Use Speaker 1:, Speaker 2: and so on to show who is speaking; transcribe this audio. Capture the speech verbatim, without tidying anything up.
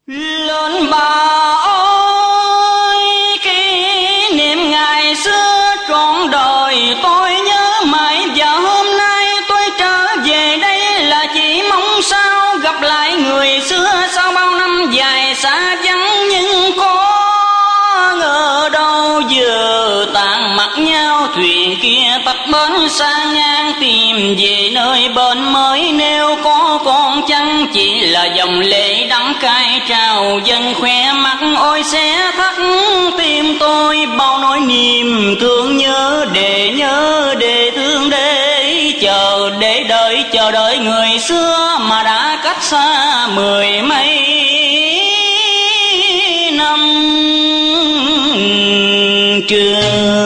Speaker 1: Lên bà ơi, kỷ niệm ngày xưa trọn đời tôi nhớ mãi, và hôm nay tôi trở về đây là chỉ mong sao gặp lại người xưa sau bao năm dài xa vắng. Nhưng có ngờ đâu giờ tàn mặt nhau, thuyền kia tách bến sang ngang tìm về nơi bên mới. Nếu có con chăng chỉ là dòng lệ đắng cay trào dâng khóe mắt, ôi sẽ thắt tim tôi bao nỗi niềm thương nhớ, để nhớ để thương để chờ, để đợi chờ đợi người xưa mà đã cách xa mười mấy năm trường.